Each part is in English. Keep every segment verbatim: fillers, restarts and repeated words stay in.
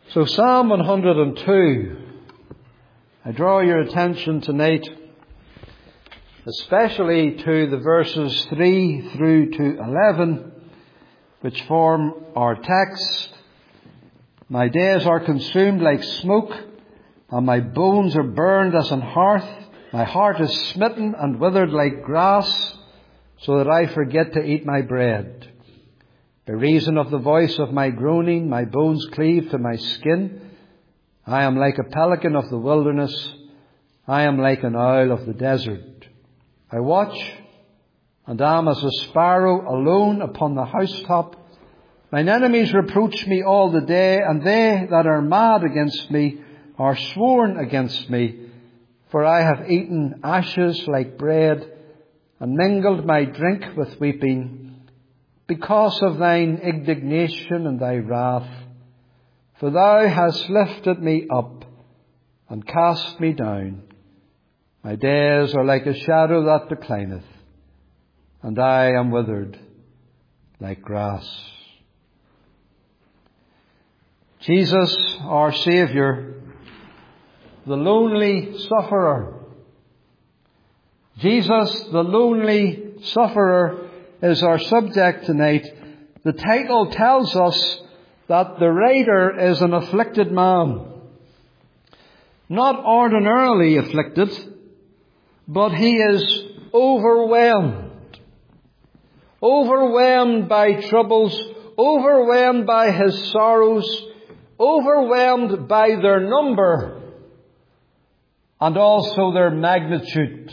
So Psalm one hundred two, I draw your attention tonight especially to the verses three through to eleven, which form our text. My days are consumed like smoke, and my bones are burned as an hearth. My heart is smitten and withered like grass, so that I forget to eat my bread. By reason of the voice of my groaning, my bones cleave to my skin. I am like a pelican of the wilderness. I am like an owl of the desert. I watch and am as a sparrow alone upon the housetop. Mine enemies reproach me all the day, and they that are mad against me are sworn against me. For I have eaten ashes like bread, and mingled my drink with weeping, because of thine indignation and thy wrath. For thou hast lifted me up and cast me down. My days are like a shadow that declineth, and I am withered like grass. Jesus, our Saviour, the lonely sufferer. Jesus, the lonely sufferer, is our subject tonight. The title tells us that the writer is an afflicted man. Not ordinarily afflicted, but he is overwhelmed. Overwhelmed by troubles, overwhelmed by his sorrows, overwhelmed by their number and also their magnitude.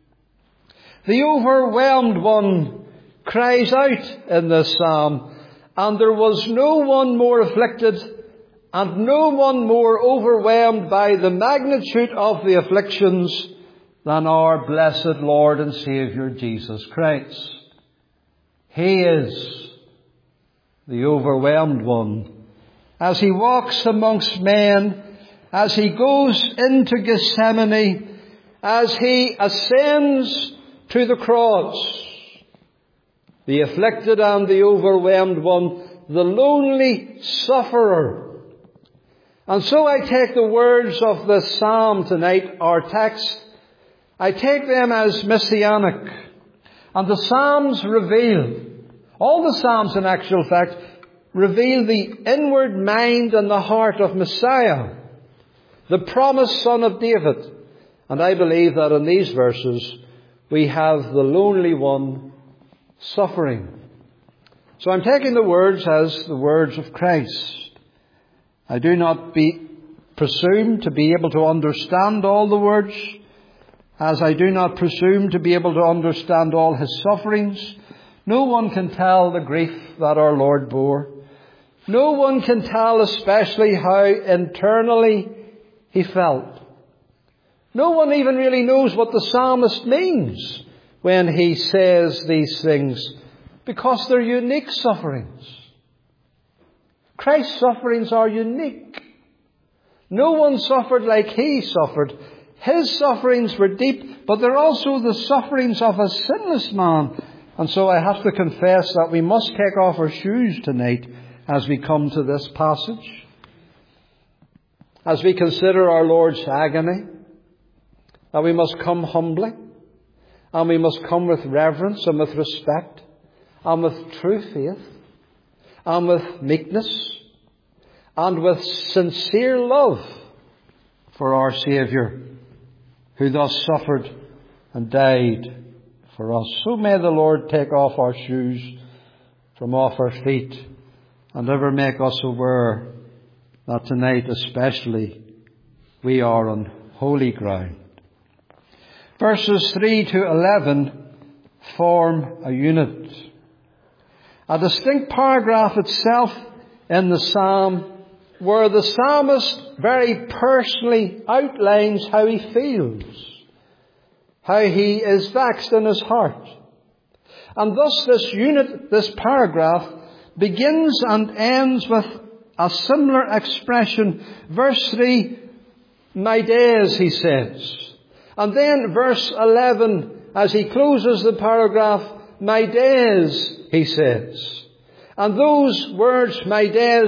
The overwhelmed one cries out in this psalm, and there was no one more afflicted and no one more overwhelmed by the magnitude of the afflictions than our blessed Lord and Saviour Jesus Christ. He is the overwhelmed one. As he walks amongst men, as he goes into Gethsemane, as he ascends to the cross, the afflicted and the overwhelmed one, the lonely sufferer. And so I take the words of this psalm tonight, our text, I take them as messianic. And the psalms reveal, all the psalms in actual fact, reveal the inward mind and the heart of Messiah, the promised Son of David. And I believe that in these verses we have the lonely one suffering. So I'm taking the words as the words of Christ. I do not be, presume to be able to understand all the words, as I do not presume to be able to understand all his sufferings. No one can tell the grief that our Lord bore. No one can tell especially how internally he felt. No one even really knows what the psalmist means when he says these things, because they're unique sufferings. Christ's sufferings are unique. No one suffered like he suffered. His sufferings were deep, but they're also the sufferings of a sinless man. And so I have to confess that we must take off our shoes tonight as we come to this passage. As we consider our Lord's agony, that we must come humbly, and we must come with reverence and with respect, and with true faith, and with meekness, and with sincere love for our Saviour, who thus suffered and died for us. So may the Lord take off our shoes from off our feet, and ever make us aware that tonight especially we are on holy ground. Verses three to eleven form a unit. A distinct paragraph itself in the psalm, where the psalmist very personally outlines how he feels, how he is vexed in his heart. And thus this unit, this paragraph, begins and ends with a similar expression. Verse three, my days, he says. And then verse eleven, as he closes the paragraph, my days, he says. And those words, my days,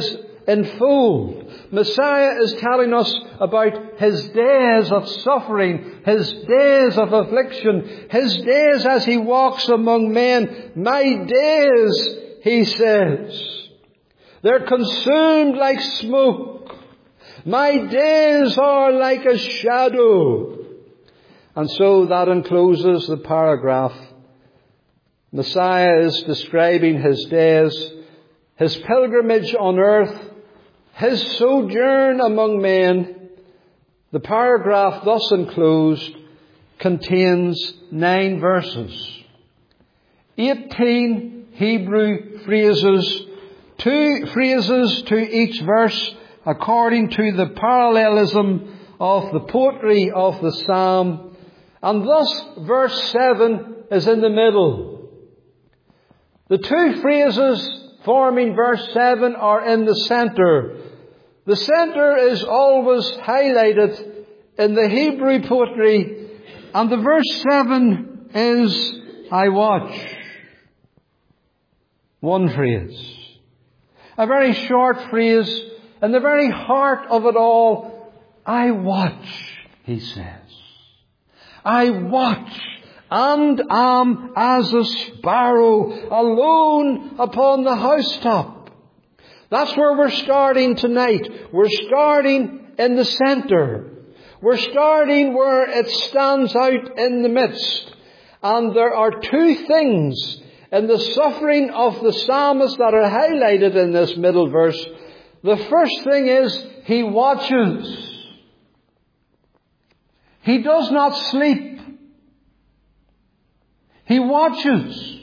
enfold. Messiah is telling us about His days of suffering, His days of affliction, His days as He walks among men. My days, He says, they're consumed like smoke. My days are like a shadow. And so that encloses the paragraph. Messiah is describing His days, His pilgrimage on earth, His sojourn among men. The paragraph thus enclosed contains nine verses. Eighteen Hebrew phrases, two phrases to each verse according to the parallelism of the poetry of the psalm. And thus verse seven is in the middle. The two phrases forming verse seven are in the center. The center is always highlighted in the Hebrew poetry, and the verse seven is, I watch. One phrase. A very short phrase, in the very heart of it all. I watch, he says. I watch and am as a sparrow alone upon the housetop. That's where we're starting tonight. We're starting in the center. We're starting where it stands out in the midst. And there are two things in the suffering of the psalmist that are highlighted in this middle verse. The first thing is he watches. He does not sleep. He watches.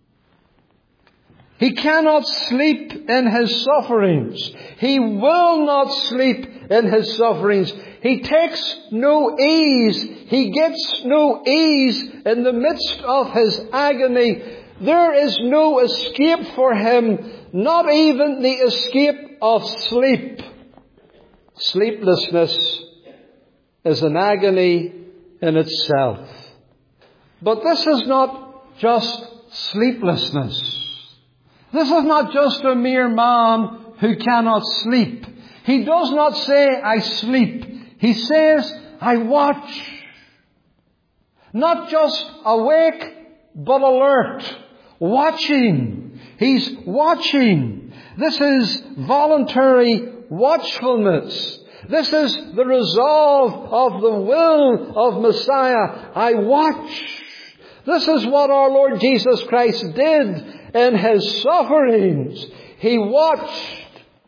He cannot sleep in his sufferings. He will not sleep in his sufferings. He takes no ease. He gets no ease in the midst of his agony. There is no escape for him, not even the escape of sleep. Sleeplessness is an agony in itself. But this is not just sleeplessness. This is not just a mere man who cannot sleep. He does not say, I sleep. He says, I watch. Not just awake, but alert. Watching. He's watching. This is voluntary watchfulness. This is the resolve of the will of Messiah. I watch. This is what our Lord Jesus Christ did in His sufferings. He watched.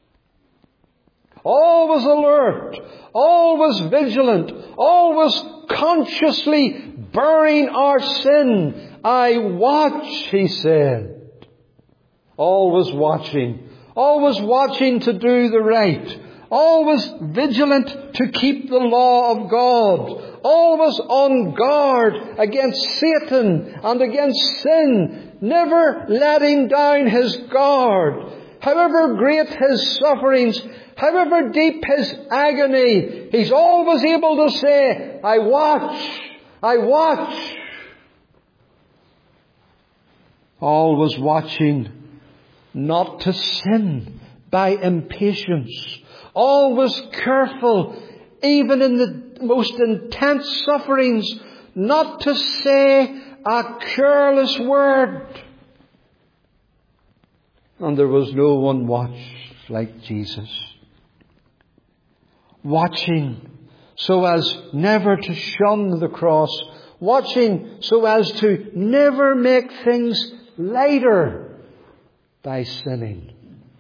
Always alert. Always vigilant. Always consciously bearing our sin. I watch, he said. Always watching. Always watching to do the right. Always vigilant to keep the law of God. Always on guard against Satan and against sin. Never letting down his guard. However great his sufferings, however deep his agony, he's always able to say, I watch, I watch. Always watching not to sin by impatience. Always careful, even in the most intense sufferings, not to say a careless word. And there was no one watched like Jesus. Watching so as never to shun the cross. Watching so as to never make things lighter by sinning.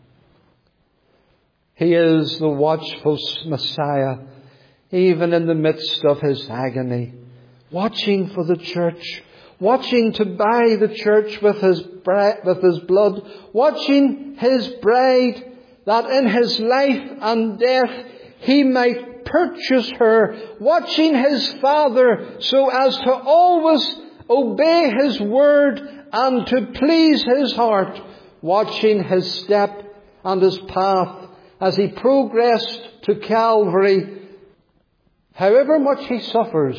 He is the watchful Messiah, even in the midst of his agony. Watching for the church. Watching to buy the church with his, bri- with his blood. Watching his bride, that in his life and death he might purchase her. Watching his Father so as to always obey his word and to please his heart. Watching his step and his path as he progressed to Calvary. However much he suffers,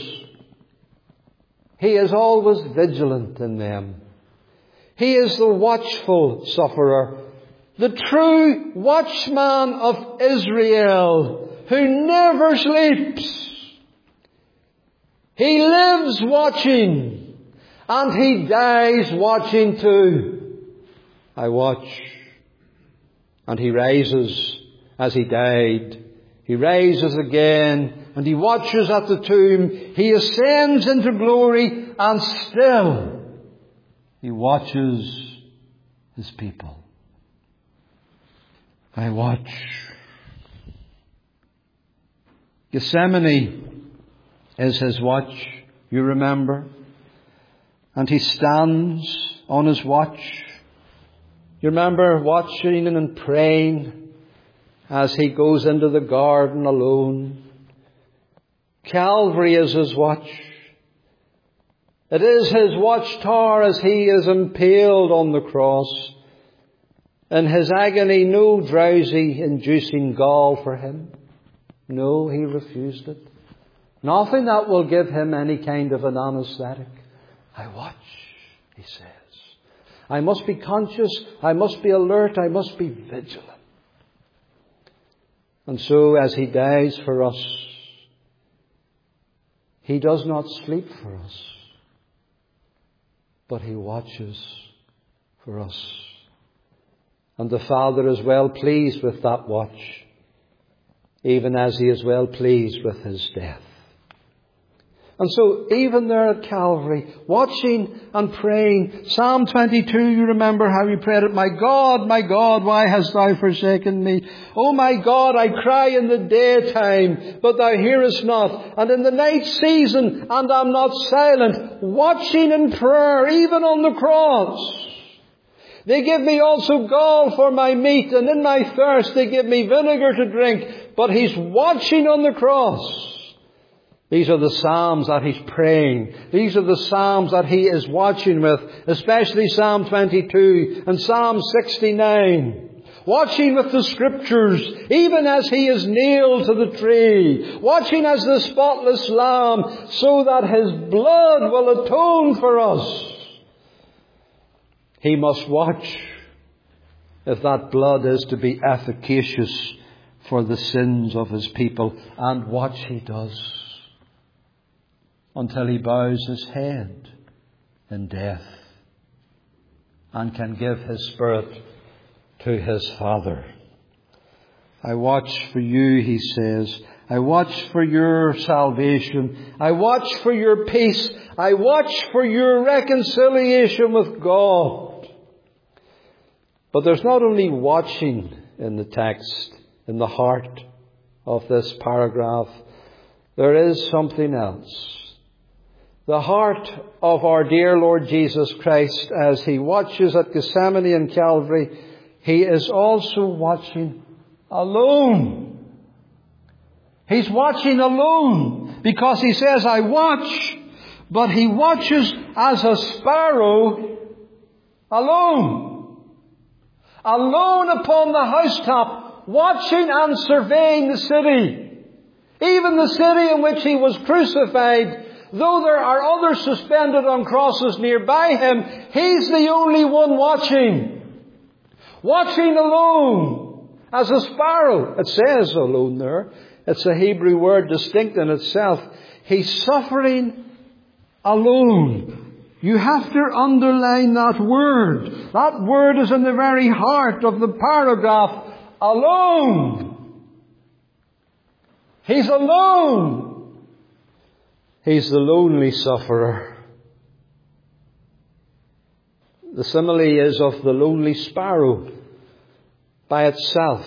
he is always vigilant in them. He is the watchful sufferer. the true watchman of Israel, who never sleeps. He lives watching, and he dies watching too. I watch. And he rises as he died. He rises again, and he watches at the tomb. He ascends into glory, and still he watches his people. I watch. Gethsemane is his watch, you remember. And he stands on his watch. You remember watching and praying as he goes into the garden alone. Calvary is his watch. It is his watchtower as he is impaled on the cross. In his agony, no drowsy inducing gall for him. No, he refused it. Nothing that will give him any kind of an anesthetic. I watch, he says. I must be conscious, I must be alert, I must be vigilant. And so as he dies for us, he does not sleep for us, but he watches for us. And the Father is well pleased with that watch, even as he is well pleased with his death. And so, even there at Calvary, watching and praying, Psalm twenty-two, you remember how he prayed it, My God, my God, why hast thou forsaken me? Oh my God, I cry in the daytime, but thou hearest not, and in the night season, and am not silent, watching in prayer, even on the cross. They give me also gall for my meat, and in my thirst they give me vinegar to drink, but he's watching on the cross. These are the Psalms that he's praying. These are the Psalms that he is watching with, especially Psalm twenty-two and Psalm sixty-nine. Watching with the Scriptures, even as he is nailed to the tree. Watching as the spotless Lamb, so that his blood will atone for us. He must watch if that blood is to be efficacious for the sins of his people. And watch he does. Until he bows his head in death and can give his spirit to his Father. I watch for you, he says. I watch for your salvation. I watch for your peace. I watch for your reconciliation with God. But there's not only watching in the text, in the heart of this paragraph. There is something else. The heart of our dear Lord Jesus Christ, as he watches at Gethsemane and Calvary, he is also watching alone. He's watching alone because he says, I watch, but he watches as a sparrow alone. Alone upon the housetop, watching and surveying the city. Even the city in which he was crucified. Though there are others suspended on crosses nearby him, he's the only one watching. Watching alone. As a sparrow. It says alone there. It's a Hebrew word distinct in itself. He's suffering alone. You have to underline that word. That word is in the very heart of the paragraph. Alone. He's alone. He's the lonely sufferer. The simile is of the lonely sparrow by itself.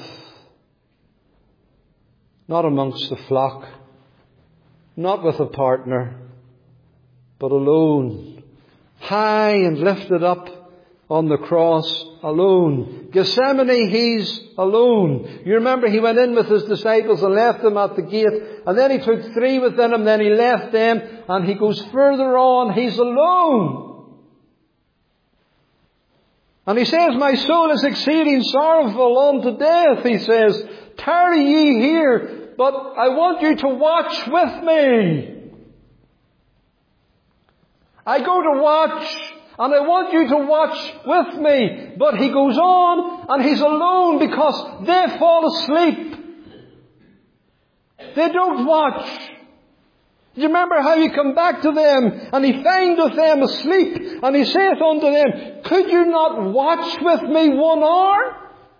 Not amongst the flock. Not with a partner. But alone. High and lifted up on the cross alone. Gethsemane, he's alone. You remember he went in with his disciples and left them at the gate. And then he took three within him. Then he left them. And he goes further on. He's alone. And he says, my soul is exceeding sorrowful unto death. He says, tarry ye here, but I want you to watch with me. I go to watch And I want you to watch with me. But he goes on and he's alone because they fall asleep. They don't watch. Do you remember how he come back to them and he findeth them asleep and he saith unto them, could you not watch with me one hour?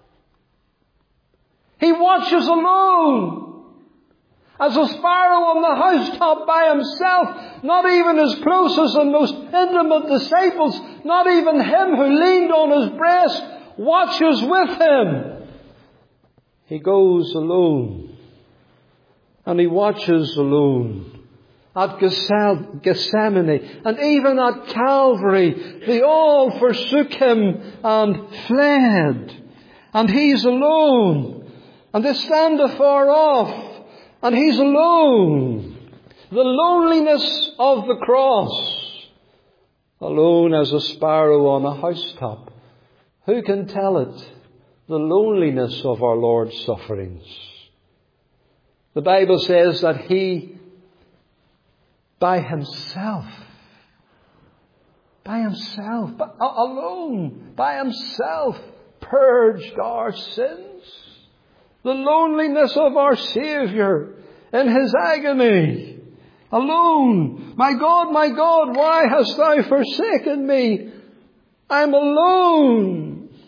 He watches alone, as a sparrow on the housetop by himself, not even his closest and most intimate disciples, not even him who leaned on his breast, watches with him. He goes alone, and he watches alone. At Gethsemane and even at Calvary, they all forsook him and fled. And he's alone. And they stand afar off. And he's alone. The loneliness of the cross. Alone as a sparrow on a housetop. Who can tell it? The loneliness of our Lord's sufferings. The Bible says that he by himself, by himself, by, alone, by himself, purged our sins. The loneliness of our Saviour in his agony. Alone. My God, my God, why hast thou forsaken me? I'm alone.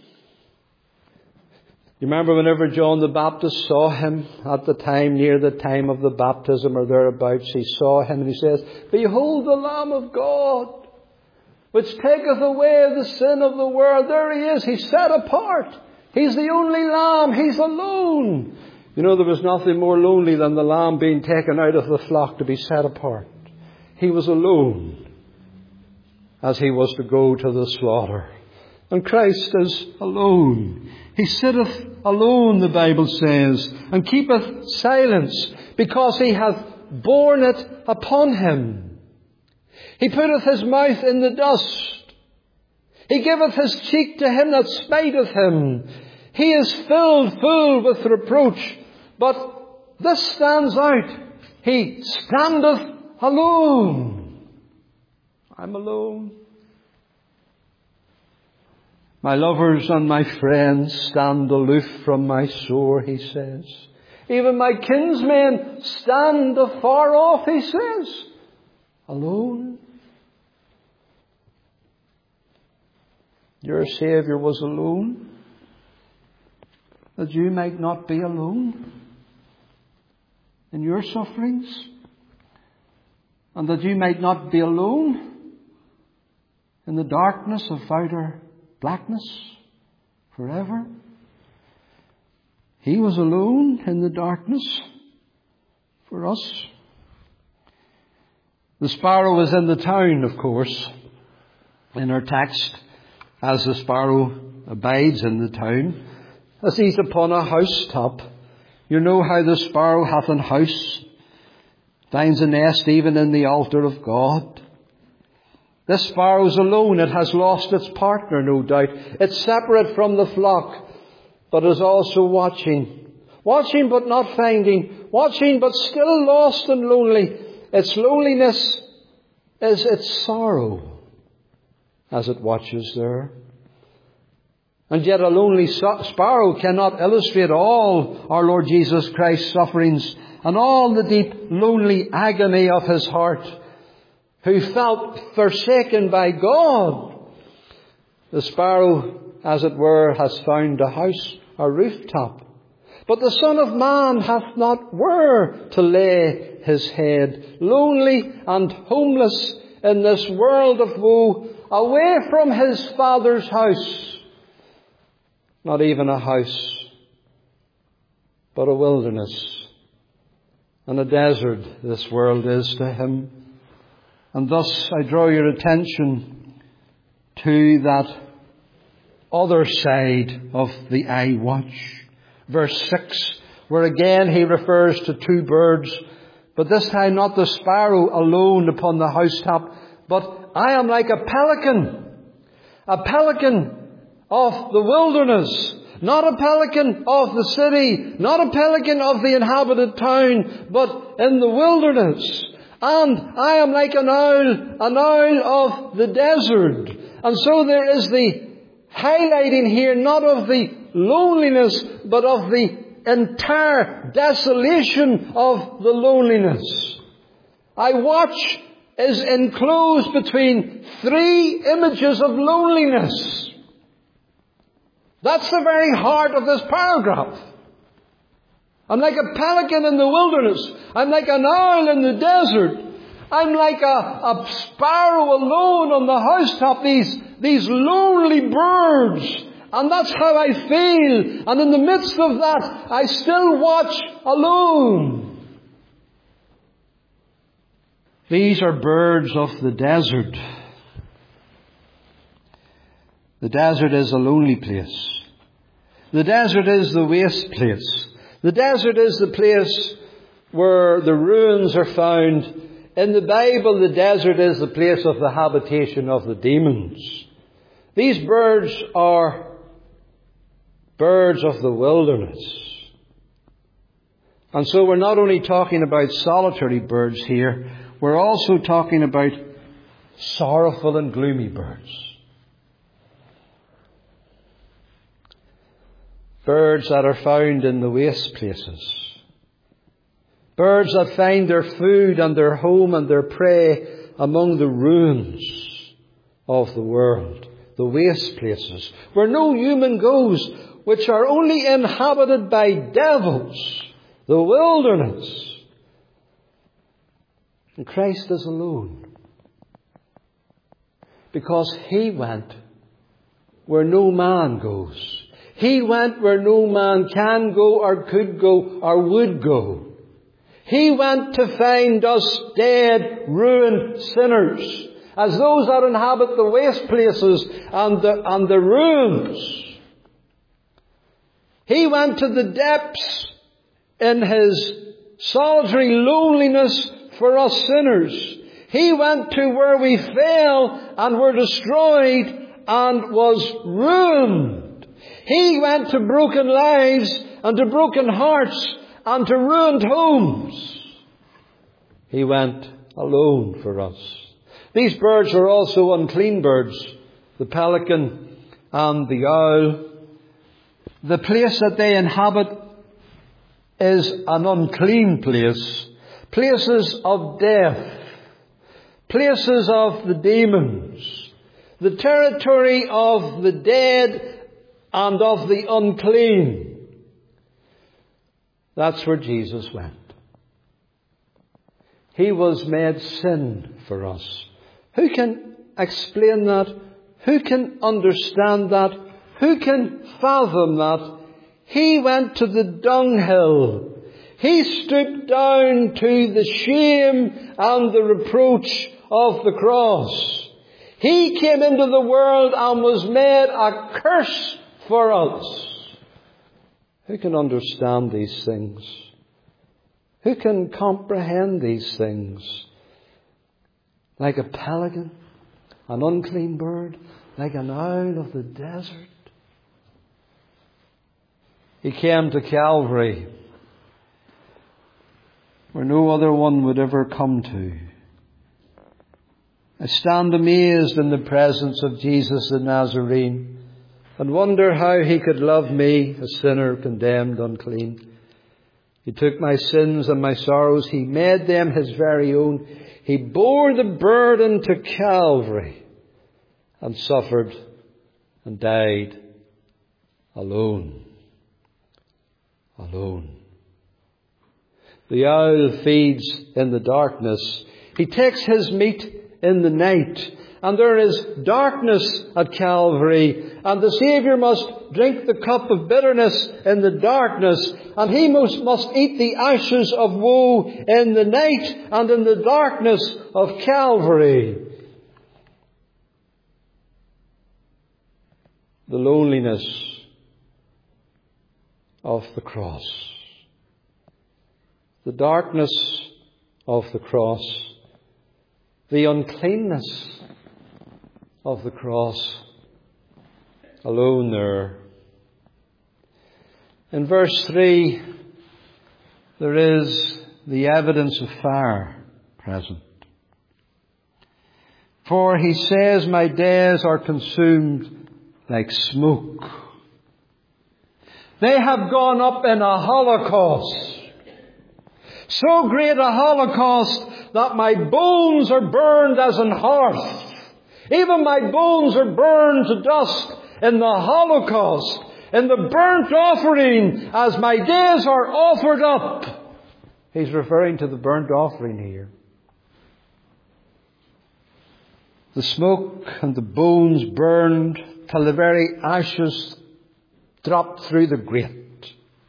You remember whenever John the Baptist saw him at the time, near the time of the baptism or thereabouts, he saw him and he says, behold the Lamb of God, which taketh away the sin of the world. There he is. He's set apart. He's the only Lamb. He's alone. You know, there was nothing more lonely than the lamb being taken out of the flock to be set apart. He was alone as he was to go to the slaughter. And Christ is alone. He sitteth alone, the Bible says, and keepeth silence, because he hath borne it upon him. He putteth his mouth in the dust. He giveth his cheek to him that spiteth him. He is filled full with reproach. But this stands out. He standeth alone. I'm alone. My lovers and my friends stand aloof from my sore, he says. Even my kinsmen stand afar off, he says. Alone. Your Saviour was alone, that you might not be alone in your sufferings, and that you might not be alone in the darkness of outer blackness forever. He was alone in the darkness for us. The sparrow is in the town, of course, in our text, as the sparrow abides in the town, as he's upon a housetop. You know how the sparrow hath an house, finds a nest even in the altar of God. This sparrow's alone. It has lost its partner, no doubt. It's separate from the flock, but is also watching. Watching but not finding. Watching but still lost and lonely. Its loneliness is its sorrow as it watches there. And yet a lonely sparrow cannot illustrate all our Lord Jesus Christ's sufferings and all the deep lonely agony of his heart, who felt forsaken by God. The sparrow, as it were, has found a house, a rooftop. But the Son of Man hath not where to lay his head, lonely and homeless in this world of woe, away from his Father's house. Not even a house, but a wilderness and a desert this world is to him. And thus I draw your attention to that other side of the eye watch. Verse six, where again he refers to two birds, but this time not the sparrow alone upon the housetop, but I am like a pelican, a pelican of the wilderness, not a pelican of the city, not a pelican of the inhabited town, but in the wilderness. And I am like an owl, an owl of the desert, And so there is the highlighting here not of the loneliness, but of the entire desolation of the loneliness. I watch is enclosed between three images of loneliness. That's the very heart of this paragraph. I'm like a pelican in the wilderness. I'm like an owl in the desert. I'm like a, a sparrow alone on the housetop. These, these lonely birds. And that's how I feel. And in the midst of that, I still watch alone. These are birds of the desert. The desert is a lonely place. The desert is the waste place. The desert is the place where the ruins are found. In the Bible, the desert is the place of the habitation of the demons. These birds are birds of the wilderness. And so we're not only talking about solitary birds here, we're also talking about sorrowful and gloomy birds. Birds that are found in the waste places. Birds that find their food and their home and their prey among the ruins of the world. The waste places where no human goes, which are only inhabited by devils. The wilderness. And Christ is alone. Because He went where no man goes. He went where no man can go or could go or would go. He went to find us dead, ruined sinners, as those that inhabit the waste places and the, and the ruins. He went to the depths in His solitary loneliness for us sinners. He went to where we fell and were destroyed and was ruined. He went to broken lives and to broken hearts and to ruined homes. He went alone for us. These birds are also unclean birds, the pelican and the owl. The place that they inhabit is an unclean place. Places of death. Places of the demons. The territory of the dead and of the unclean. That's where Jesus went. He was made sin for us. Who can explain that? Who can understand that? Who can fathom that? He went to the dunghill. He stooped down to the shame and the reproach of the cross. He came into the world and was made a curse for us. Who can understand these things? Who can comprehend these things? Like a pelican, an unclean bird, like an owl of the desert. He came to Calvary, where no other one would ever come to. I stand amazed in the presence of Jesus the Nazarene and wonder how He could love me, a sinner, condemned, unclean. He took my sins and my sorrows. He made them His very own. He bore the burden to Calvary and suffered and died alone. Alone. The owl feeds in the darkness. He takes his meat in the night. And there is darkness at Calvary. And the Saviour must drink the cup of bitterness in the darkness. And He must, must eat the ashes of woe in the night and in the darkness of Calvary. The loneliness of the cross. The darkness of the cross. The uncleanness of the cross. Alone there. In verse three, there is the evidence of fire present. For he says, my days are consumed like smoke. They have gone up in a holocaust. So great a holocaust that my bones are burned as in hearth. Even my bones are burned to dust in the holocaust, in the burnt offering, as my days are offered up. He's referring to the burnt offering here. The smoke and the bones burned till the very ashes dropped through the grate.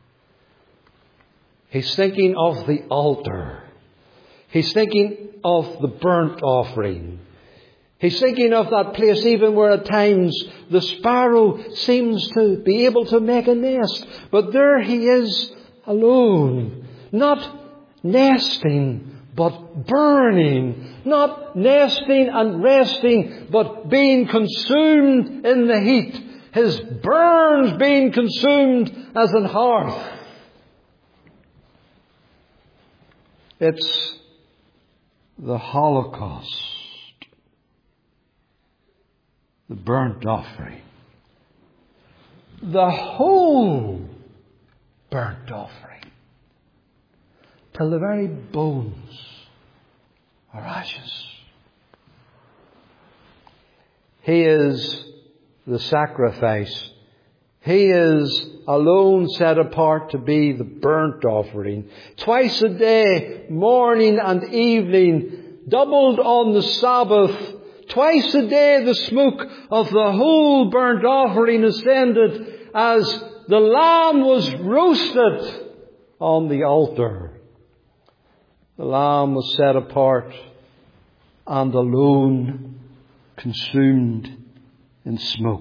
He's thinking of the altar. He's thinking of the burnt offering. He's thinking of that place even where at times the sparrow seems to be able to make a nest. But there he is alone, not nesting, but burning. Not nesting and resting, but being consumed in the heat. His burns being consumed as an hearth. It's the Holocaust. The burnt offering. The whole burnt offering. Till the very bones are ashes. He is the sacrifice. He is alone set apart to be the burnt offering. Twice a day, morning and evening, doubled on the Sabbath. Twice a day the smoke of the whole burnt offering ascended as the lamb was roasted on the altar. The lamb was set apart and alone consumed in smoke.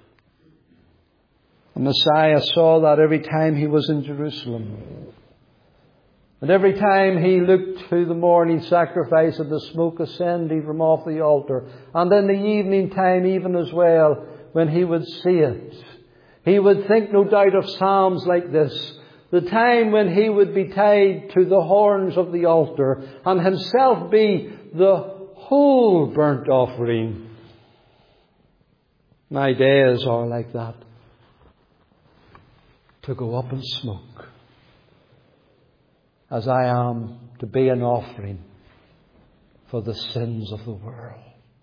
The Messiah saw that every time he was in Jerusalem. And every time he looked to the morning sacrifice and the smoke ascending from off the altar. And in the evening time even as well, when he would see it, he would think no doubt of Psalms like this. The time when he would be tied to the horns of the altar and himself be the whole burnt offering. My days are like that. To go up in smoke. As I am to be an offering for the sins of the world.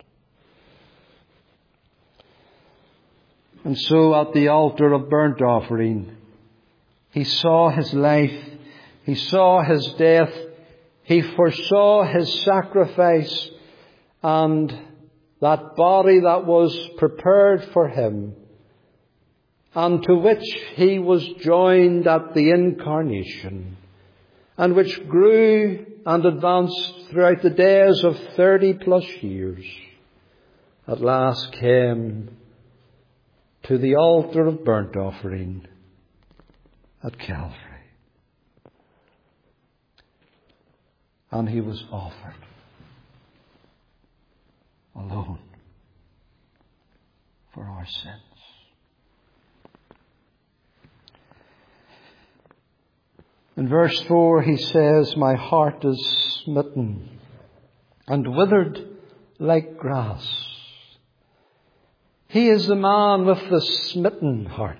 And so at the altar of burnt offering, he saw his life, he saw his death, he foresaw his sacrifice and that body that was prepared for him and to which he was joined at the incarnation and which grew and advanced throughout the days of thirty plus years, at last came to the altar of burnt offering at Calvary. And he was offered alone for our sins. In verse four he says, my heart is smitten and withered like grass. He is the man with the smitten heart,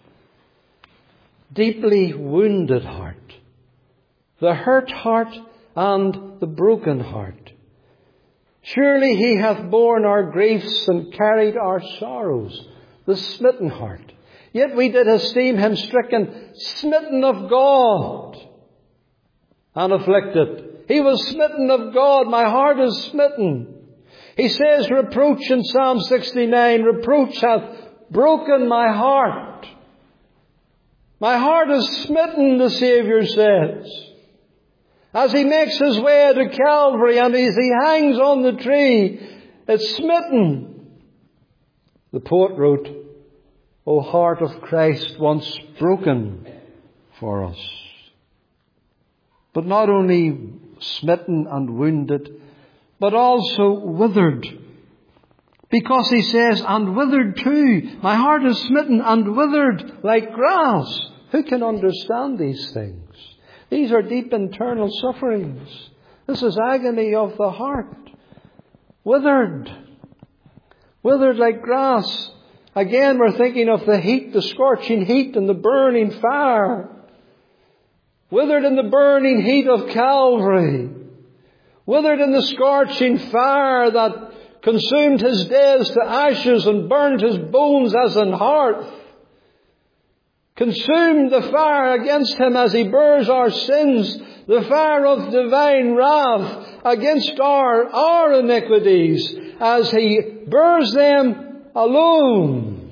deeply wounded heart, the hurt heart and the broken heart. Surely he hath borne our griefs and carried our sorrows, the smitten heart. Yet we did esteem him stricken, smitten of God, and afflicted. He was smitten of God. My heart is smitten. He says, reproach in Psalm sixty-nine, reproach hath broken my heart. My heart is smitten, the Saviour says. As he makes his way to Calvary and as he hangs on the tree, it's smitten. The poet wrote, O heart of Christ, once broken for us. But not only smitten and wounded, but also withered. Because he says, and withered too. My heart is smitten and withered like grass. Who can understand these things? These are deep internal sufferings. This is agony of the heart. Withered. Withered like grass. Again, we're thinking of the heat, the scorching heat and the burning fire. Withered in the burning heat of Calvary. Withered in the scorching fire that consumed his days to ashes and burned his bones as an hearth. Consumed the fire against him as he bears our sins, the fire of divine wrath against our, our iniquities as he bears them alone.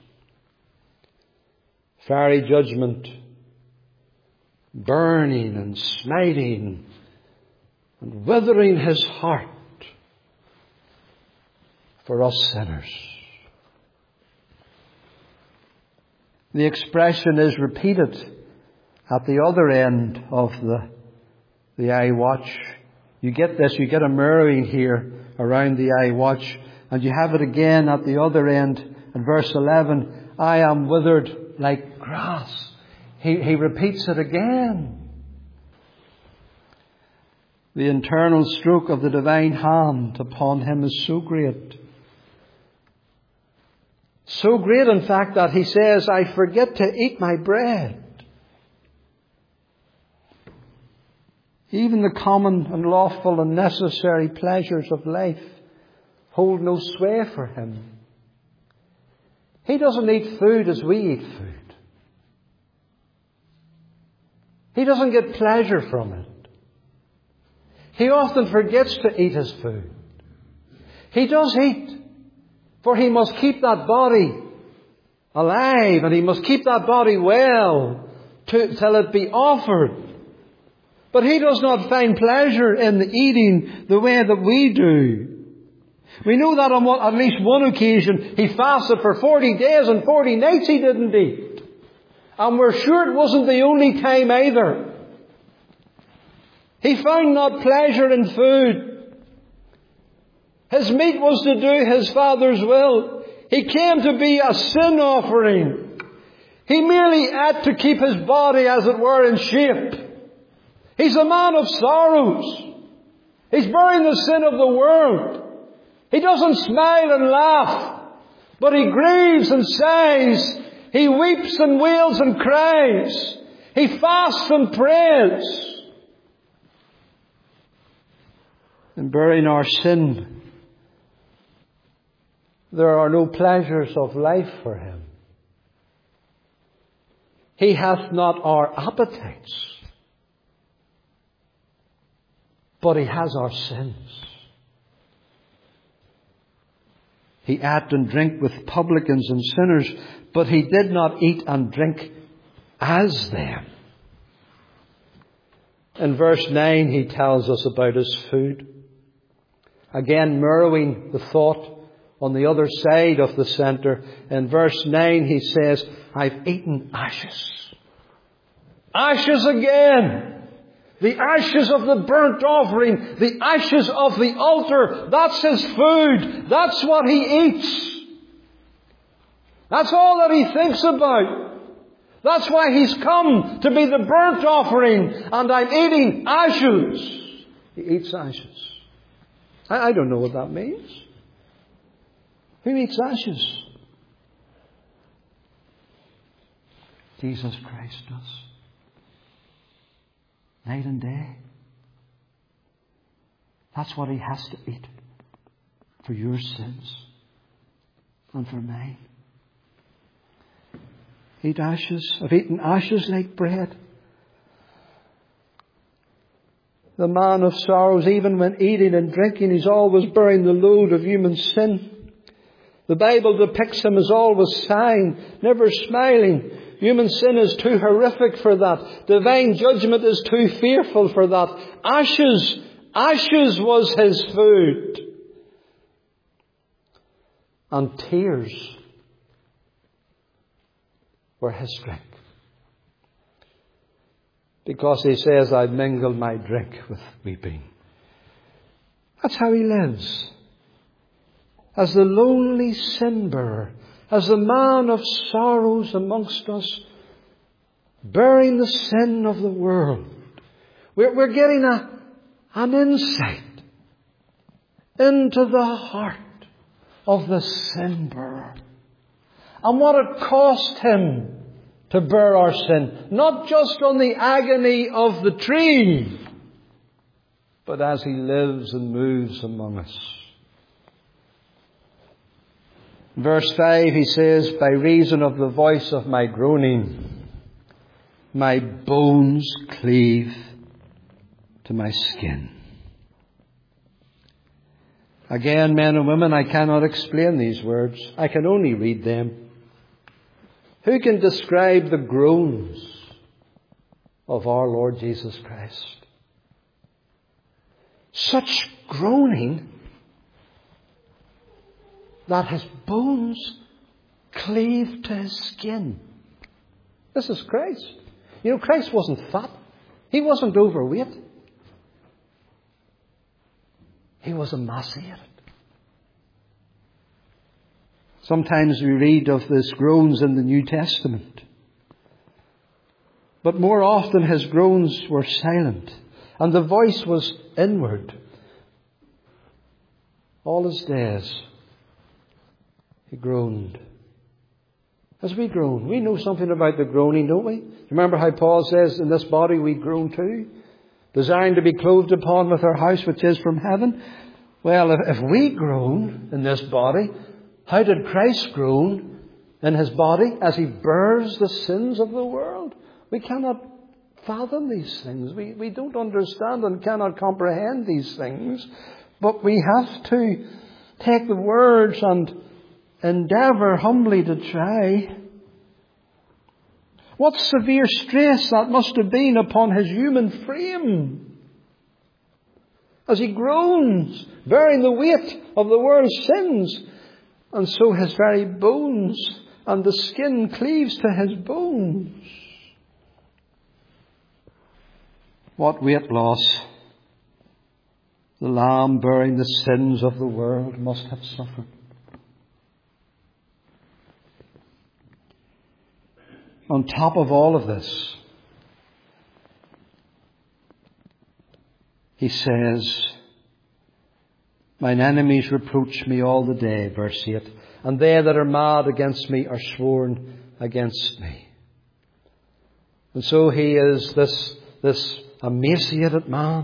Fiery judgment, burning and smiting and withering his heart for us sinners. The expression is repeated at the other end of the, the eye watch. You get this, you get a mirroring here around the eye watch, and you have it again at the other end in verse eleven. I am withered like grass. He, he repeats it again. The internal stroke of the divine hand upon him is so great. So great, in fact, that he says, I forget to eat my bread. Even the common and lawful and necessary pleasures of life hold no sway for him. He doesn't eat food as we eat food. He doesn't get pleasure from it. He often forgets to eat his food. He does eat, for he must keep that body alive, and he must keep that body well to, till it be offered. But he does not find pleasure in eating the way that we do. We know that on one, at least one occasion he fasted for forty days and forty nights he didn't eat. And we're sure it wasn't the only time either. He found not pleasure in food. His meat was to do his Father's will. He came to be a sin offering. He merely ate to keep his body, as it were, in shape. He's a man of sorrows. He's bearing the sin of the world. He doesn't smile and laugh, but he grieves and sighs. He weeps and wails and cries. He fasts and prays. In bearing our sin, there are no pleasures of life for him. He hath not our appetites, but he has our sins. He ate and drank with publicans and sinners, but he did not eat and drink as them. In verse nine he tells us about his food. Again, mirroring the thought on the other side of the centre. In verse nine he says, I've eaten ashes. Ashes again. The ashes of the burnt offering. The ashes of the altar. That's his food. That's what he eats. That's all that he thinks about. That's why he's come to be the burnt offering. And I'm eating ashes. He eats ashes. I, I don't know what that means. Who eats ashes? Jesus Christ does. Night and day. That's what he has to eat for your sins and for mine. Eat ashes. I've eaten ashes like bread. The man of sorrows, even when eating and drinking, he's always bearing the load of human sin. The Bible depicts him as always sighing, never smiling. Human sin is too horrific for that. Divine judgment is too fearful for that. Ashes, ashes was his food. And tears were his drink. Because he says, I've mingled my drink with weeping. That's how he lives. As the lonely sin bearer, as the man of sorrows amongst us, bearing the sin of the world. We're, we're getting a, an insight into the heart of the sin bearer. And what it cost him to bear our sin, not just on the agony of the tree, but as he lives and moves among us. In verse five he says, by reason of the voice of my groaning, my bones cleave to my skin. Again, men and women, I cannot explain these words. I can only read them. Who can describe the groans of our Lord Jesus Christ? Such groaning that his bones cleave to his skin. This is Christ. You know, Christ wasn't fat. He wasn't overweight. He was emaciated. Sometimes we read of his groans in the New Testament. But more often his groans were silent. And the voice was inward. All his days he groaned. As we groan, we know something about the groaning, don't we? Remember how Paul says, in this body we groan too, desiring to be clothed upon with our house which is from heaven. Well, if, if we groan in this body, how did Christ groan in his body as he bears the sins of the world? We cannot fathom these things. We, we don't understand and cannot comprehend these things. But we have to take the words and endeavour humbly to try. What severe stress that must have been upon his human frame as he groans, bearing the weight of the world's sins. And so his very bones and the skin cleaves to his bones. What weight loss the Lamb bearing the sins of the world must have suffered. On top of all of this, he says, mine enemies reproach me all the day, verse eight, and they that are mad against me are sworn against me. And so he is this, this emaciated man,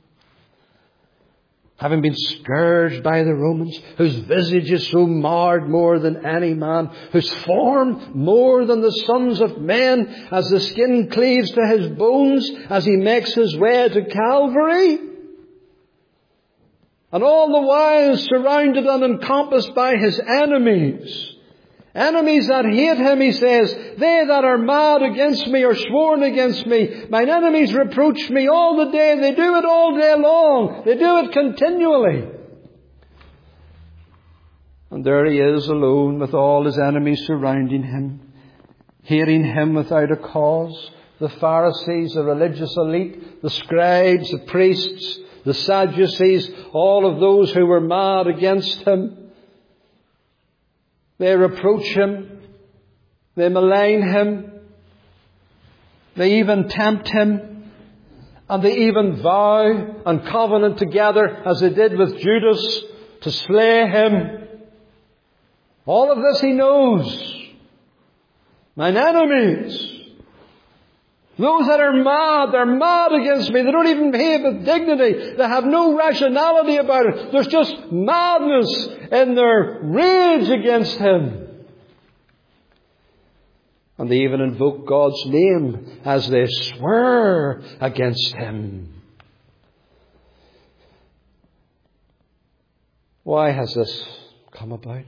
having been scourged by the Romans, whose visage is so marred more than any man, whose form more than the sons of men, as the skin cleaves to his bones, as he makes his way to Calvary. And all the while surrounded and encompassed by his enemies. Enemies that hate him, he says, they that are mad against me are sworn against me. Mine enemies reproach me all the day. They do it all day long. They do it continually. And there he is alone with all his enemies surrounding him, hating him without a cause. The Pharisees, the religious elite, the scribes, the priests, the Sadducees, all of those who were mad against him. They reproach him. They malign him. They even tempt him. And they even vow and covenant together, as they did with Judas, to slay him. All of this he knows. Mine enemies, those that are mad, they're mad against me. They don't even behave with dignity. They have no rationality about it. There's just madness in their rage against him. And they even invoke God's name as they swear against him. Why has this come about?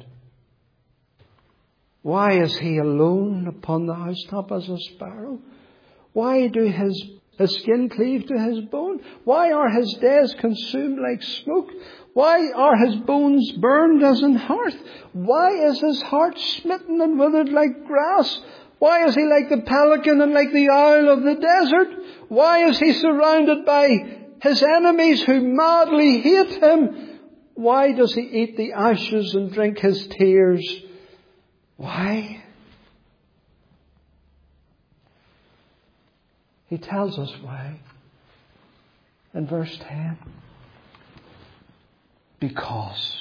Why is he alone upon the housetop as a sparrow? Why do his, his skin cleave to his bone? Why are his days consumed like smoke? Why are his bones burned as in hearth? Why is his heart smitten and withered like grass? Why is he like the pelican and like the owl of the desert? Why is he surrounded by his enemies who madly hate him? Why does he eat the ashes and drink his tears? Why? He tells us why in verse ten. because.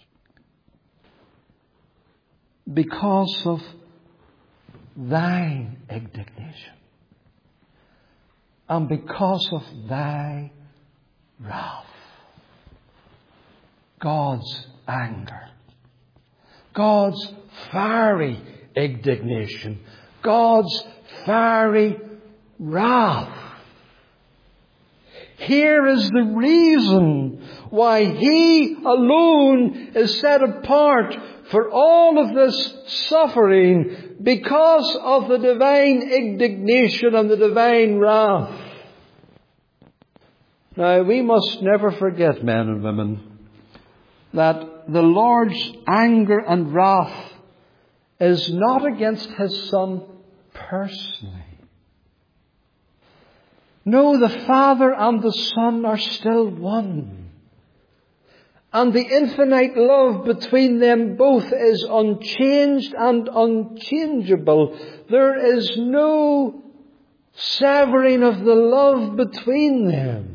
Because of thine indignation. And because of thy wrath. God's anger. God's fiery indignation. God's fiery wrath. Here is the reason why He alone is set apart for all of this suffering, because of the divine indignation and the divine wrath. Now, we must never forget, men and women, that the Lord's anger and wrath is not against His Son personally. No, the Father and the Son are still one. And the infinite love between them both is unchanged and unchangeable. There is no severing of the love between them.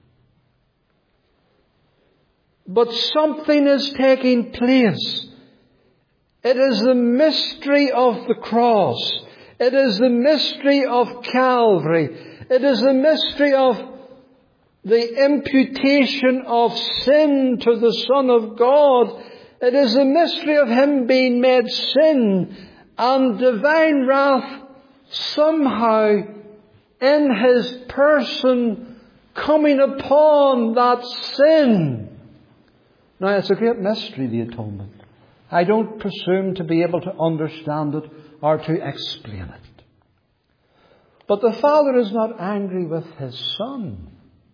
But something is taking place. It is the mystery of the cross. It is the mystery of Calvary. It is the mystery of the imputation of sin to the Son of God. It is the mystery of Him being made sin and divine wrath somehow in His person coming upon that sin. Now, it's a great mystery, the atonement. I don't presume to be able to understand it or to explain it. But the Father is not angry with His Son.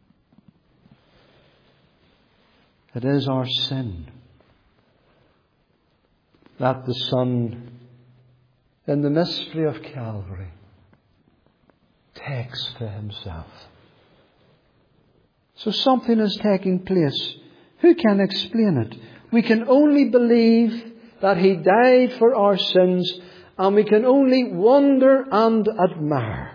It is our sin that the Son, in the mystery of Calvary, takes to Himself. So something is taking place. Who can explain it? We can only believe that He died for our sins, and we can only wonder and admire.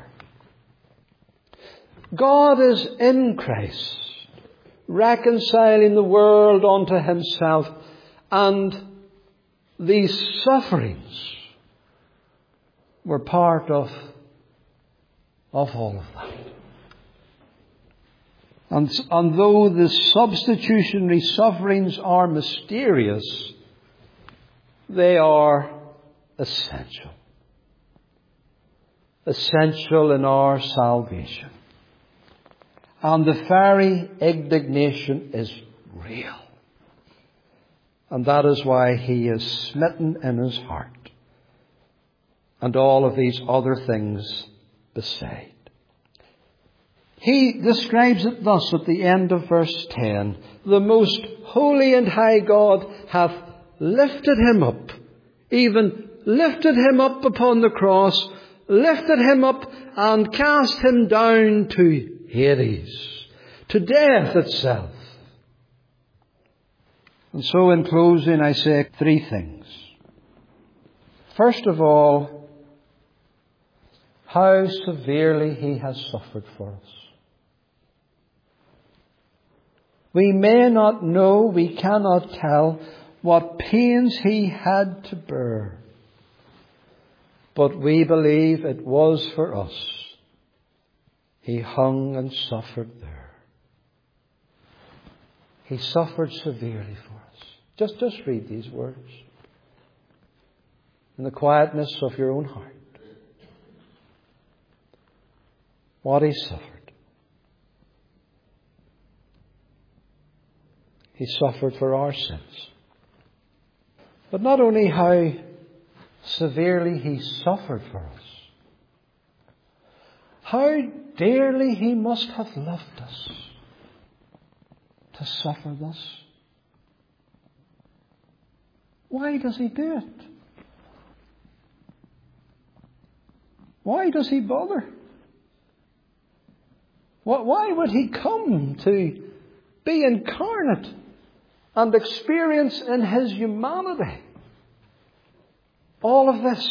God is in Christ, reconciling the world unto Himself, and these sufferings were part of, of all of that. And, and though the substitutionary sufferings are mysterious, they are essential. Essential in our salvation. And the fiery indignation is real. And that is why He is smitten in His heart. And all of these other things beside. He describes it thus at the end of verse ten. The most holy and high God hath lifted Him up, even lifted Him up upon the cross, lifted Him up and cast Him down to Hades, to death itself. And so in closing I say three things. First of all, how severely He has suffered for us. We may not know, we cannot tell what pains He had to bear. But we believe it was for us. He hung and suffered there. He suffered severely for us. Just, just read these words in the quietness of your own heart. What He suffered. He suffered for our sins. But not only how severely He suffered for us, how dearly He must have loved us to suffer thus. Why does He do it? Why does He bother? Why would He come to be incarnate and experience in His humanity all of this?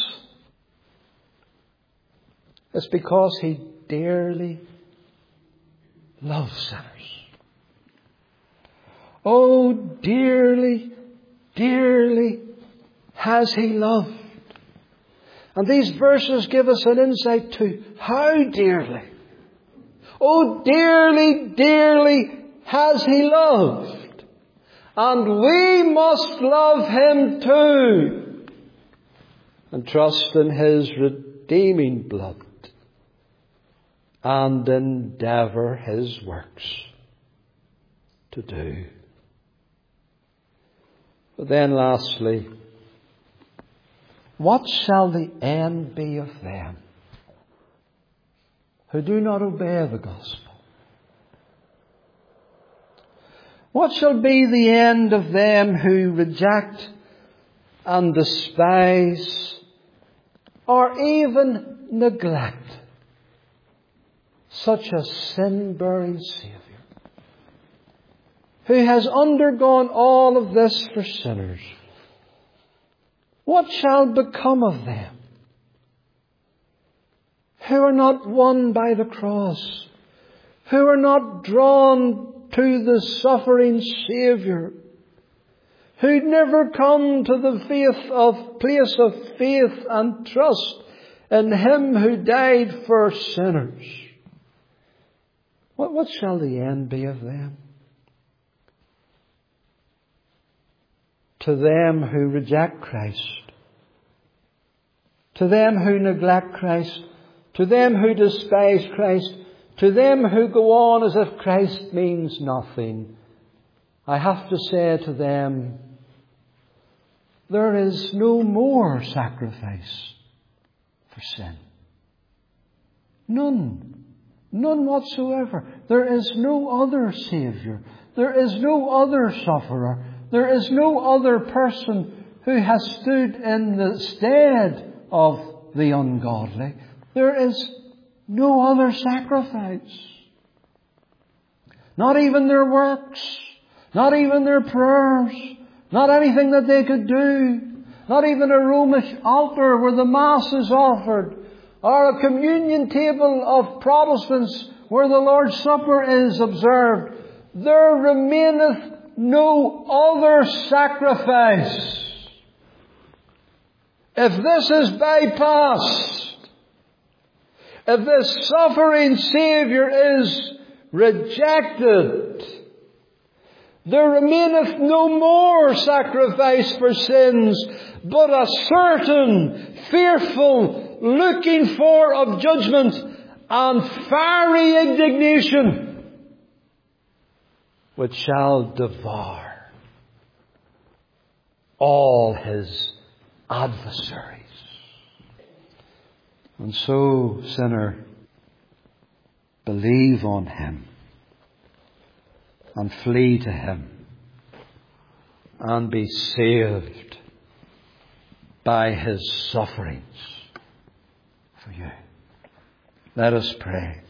It's because He dearly loves sinners. Oh, dearly, dearly has He loved. And these verses give us an insight to how dearly. Oh, dearly, dearly has He loved. And we must love Him too. And trust in His redeeming blood. And endeavour His works to do. But then lastly, what shall the end be of them who do not obey the gospel? What shall be the end of them who reject and despise or even neglect such a sin-bearing Saviour, who has undergone all of this for sinners? What shall become of them who are not won by the cross, who are not drawn to the suffering Saviour, who never come to the faith of place of faith and trust in Him who died for sinners? What, what shall the end be of them? To them who reject Christ, to them who neglect Christ, to them who despise Christ, to them who go on as if Christ means nothing, I have to say to them, there is no more sacrifice for sin. None. None whatsoever. There is no other Saviour. There is no other sufferer. There is no other person who has stood in the stead of the ungodly. There is no other sacrifice. Not even their works. Not even their prayers. Not anything that they could do. Not even a Romish altar where the Mass is offered. Or a communion table of Protestants where the Lord's Supper is observed. There remaineth no other sacrifice. If this is bypassed, if this suffering Saviour is rejected, there remaineth no more sacrifice for sins, but a certain, fearful, looking for of judgment and fiery indignation, which shall devour all His adversaries. And so, sinner, believe on Him and flee to Him and be saved by His sufferings for you. Let us pray.